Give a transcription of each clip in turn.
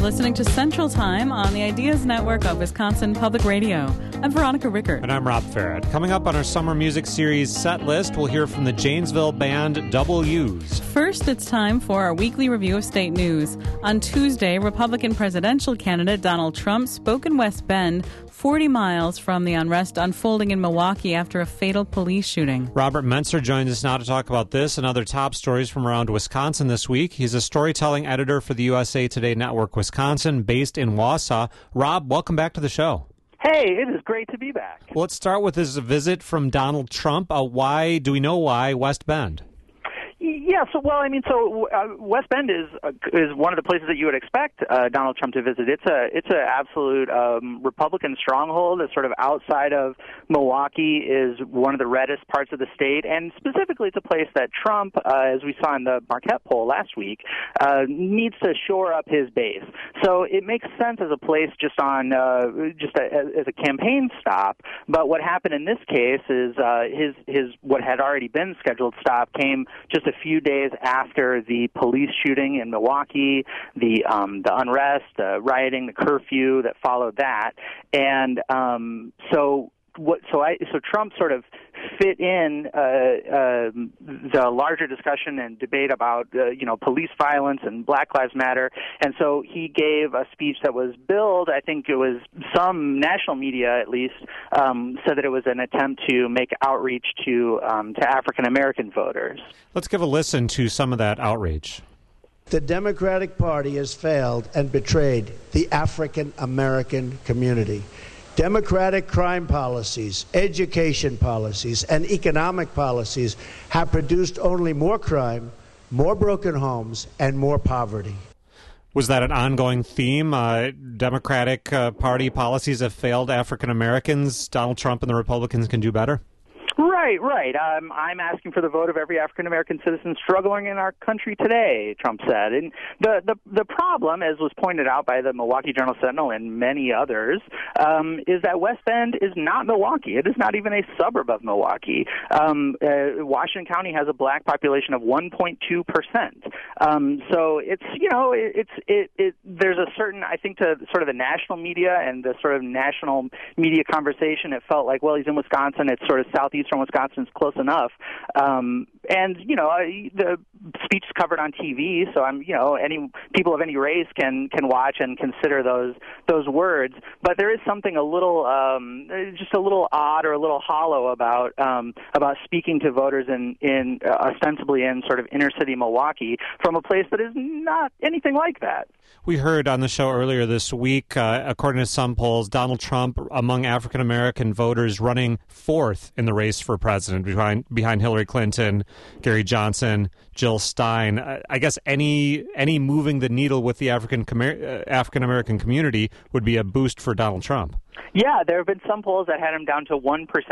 listening to Central Time on the Ideas Network of Wisconsin Public Radio. I'm Veronica Rickert. And I'm Rob Farrett. Coming up on our summer music series set list, we'll hear from the Janesville band Double U's. First, it's time for our weekly review of state news. On Tuesday, Republican presidential candidate Donald Trump spoke in West Bend, 40 miles from the unrest unfolding in Milwaukee after a fatal police shooting. Robert Mentzer joins us now to talk about this and other top stories from around Wisconsin this week. He's a storytelling editor for the USA Today Network Wisconsin, based in Wausau. Rob, welcome back to the show. Hey, it is great to be back. Well, let's start with this visit from Donald Trump. Why do we know why West Bend? Yeah, West Bend is one of the places that you would expect Donald Trump to visit. It's an absolute Republican stronghold. It's sort of outside of Milwaukee, is one of the reddest parts of the state, and specifically it's a place that Trump, as we saw in the Marquette poll last week, needs to shore up his base. So it makes sense as a place as a campaign stop. But what happened in this case is his what had already been scheduled stop came just a few days after the police shooting in Milwaukee, the unrest, the rioting, the curfew that followed that, and so Trump sort of fit in the larger discussion and debate about police violence and Black Lives Matter, and so he gave a speech that was billed. I think it was some national media at least said that it was an attempt to make outreach to African American voters. Let's give a listen to some of that outreach. The Democratic Party has failed and betrayed the African American community. Democratic crime policies, education policies, and economic policies have produced only more crime, more broken homes, and more poverty. Was that an ongoing theme? Democratic Party policies have failed African Americans. Donald Trump and the Republicans can do better? Right. I'm asking for the vote of every African-American citizen struggling in our country today, Trump said. And the problem, as was pointed out by the Milwaukee Journal-Sentinel and many others, is that West Bend is not Milwaukee. It is not even a suburb of Milwaukee. Washington County has a black population of 1.2%. So there's a certain, I think, to sort of the national media and the sort of national media conversation, it felt like, well, he's in Wisconsin. It's sort of southeastern Wisconsin. Is close enough, the speech is covered on TV, so any people of any race can watch and consider those words. But there is something a little odd or a little hollow about speaking to voters in ostensibly in sort of inner city Milwaukee from a place that is not anything like that. We heard on the show earlier this week, according to some polls, Donald Trump among African American voters running fourth in the race for president behind Hillary Clinton, Gary Johnson, Jill Stein. I guess any moving the needle with the African American community would be a boost for Donald Trump. Yeah, there have been some polls that had him down to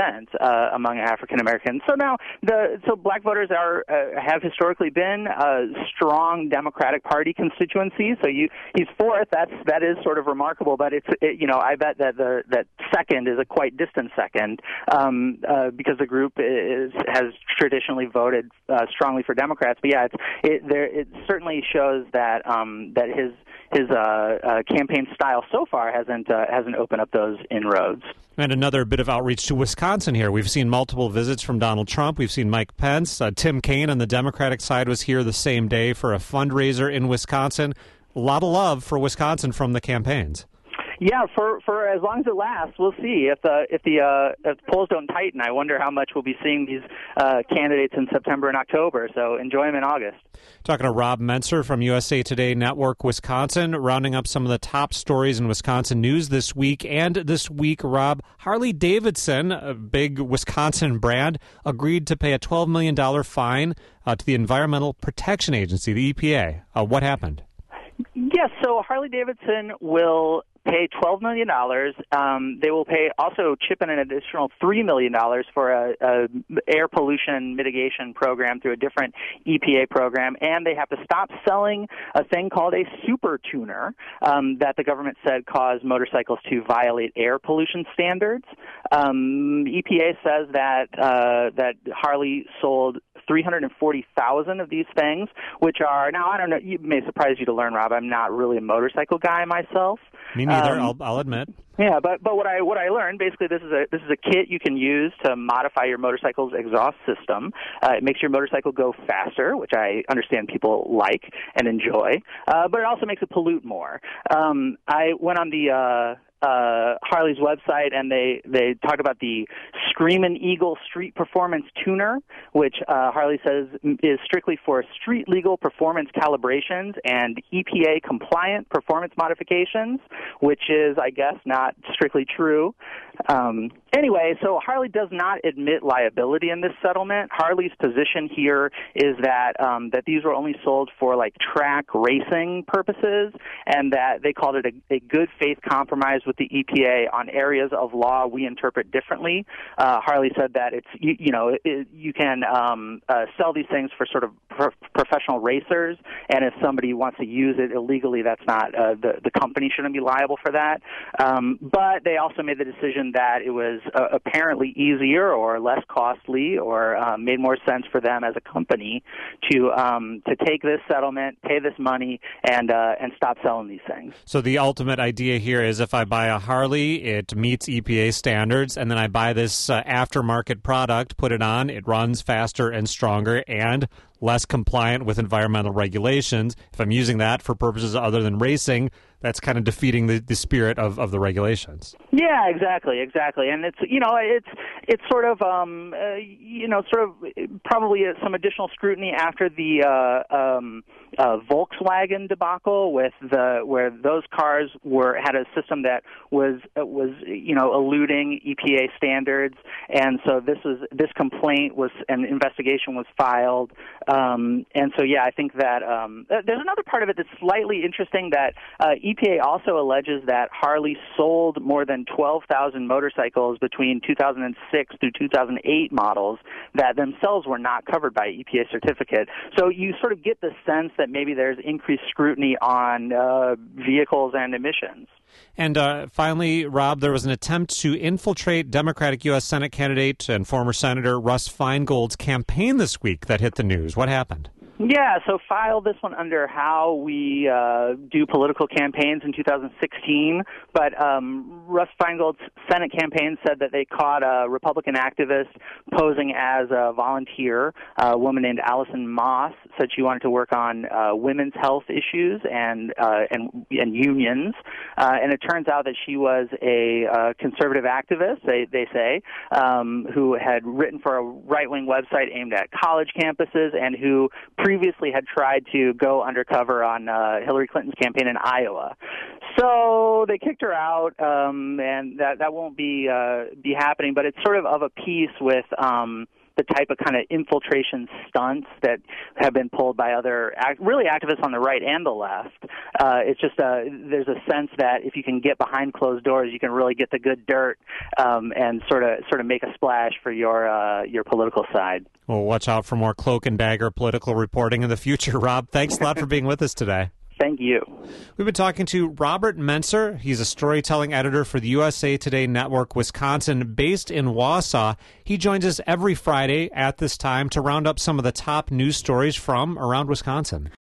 1% among African Americans. So now, black voters have historically been a strong Democratic Party constituency. So he's fourth. That is sort of remarkable. But I bet that second is a quite distant second because the group has traditionally voted strongly for Democrats. But yeah, it certainly shows that his campaign style so far hasn't opened up those inroads. And another bit of outreach to Wisconsin here. We've seen multiple visits from Donald Trump. We've seen Mike Pence. Tim Kaine on the Democratic side was here the same day for a fundraiser in Wisconsin. A lot of love for Wisconsin from the campaigns. Yeah, for as long as it lasts, we'll see. If the polls don't tighten, I wonder how much we'll be seeing these candidates in September and October. So enjoy them in August. Talking to Rob Mentzer from USA Today Network Wisconsin, rounding up some of the top stories in Wisconsin news this week. And this week, Rob, Harley-Davidson, a big Wisconsin brand, agreed to pay a $12 million fine to the Environmental Protection Agency, the EPA. What happened? Yes, so Harley-Davidson will pay $12 million. They will also chip in an additional $3 million for a air pollution mitigation program through a different EPA program, and they have to stop selling a thing called a super tuner that the government said caused motorcycles to violate air pollution standards. EPA says that Harley sold 340,000 of these things, which are, now I don't know, it may surprise you to learn, Rob, I'm not really a motorcycle guy myself. Me neither, I'll admit. Yeah, but what I learned, basically, this is a kit you can use to modify your motorcycle's exhaust system. It makes your motorcycle go faster, which I understand people like and enjoy, but it also makes it pollute more. I went on the Harley's website, and they talk about the Screamin' Eagle Street Performance Tuner, which Harley says is strictly for street legal performance calibrations and EPA compliant performance modifications, which is, I guess, not strictly true. Anyway, so Harley does not admit liability in this settlement. Harley's position here is that that these were only sold for like track racing purposes, and that they called it a good faith compromise with the EPA on areas of law we interpret differently. Harley said that you can sell these things for sort of professional racers, and if somebody wants to use it illegally, that's not the company shouldn't be liable for that. But they also made the decision that it was apparently easier or less costly or made more sense for them as a company to take this settlement, pay this money, and stop selling these things. So the ultimate idea here is if I buy a Harley, it meets EPA standards, and then I buy this aftermarket product, put it on, it runs faster and stronger and less compliant with environmental regulations. If I'm using that for purposes other than racing, that's kind of defeating the spirit of the regulations. Yeah, exactly, and it's sort of probably some additional scrutiny after the Volkswagen debacle where those cars had a system that was eluding EPA standards, and so this complaint was, an investigation was filed, and so yeah, I think that there's another part of it that's slightly interesting, that EPA also alleges that Harley sold more than 12,000 motorcycles between 2006 through 2008 models that themselves were not covered by EPA certificate. So you sort of get the sense that maybe there's increased scrutiny on vehicles and emissions. And finally, Rob, there was an attempt to infiltrate Democratic U.S. Senate candidate and former Senator Russ Feingold's campaign this week that hit the news. What happened? Yeah, so file this one under how we do political campaigns in 2016. But Russ Feingold's Senate campaign said that they caught a Republican activist posing as a volunteer. A woman named Allison Moss said she wanted to work on women's health issues and unions. And it turns out that she was a conservative activist, they say, who had written for a right-wing website aimed at college campuses and who previously had tried to go undercover on Hillary Clinton's campaign in Iowa. So they kicked her out, and that won't be happening. But it's sort of a piece with the type of kind of infiltration stunts that have been pulled by other really activists on the right and the left. It's just there's a sense that if you can get behind closed doors, you can really get the good dirt and sort of make a splash for your political side. Well, watch out for more cloak and dagger political reporting in the future, Rob. Thanks a lot for being with us today. Thank you. We've been talking to Robert Mentzer. He's a storytelling editor for the USA Today Network Wisconsin, based in Wausau. He joins us every Friday at this time to round up some of the top news stories from around Wisconsin.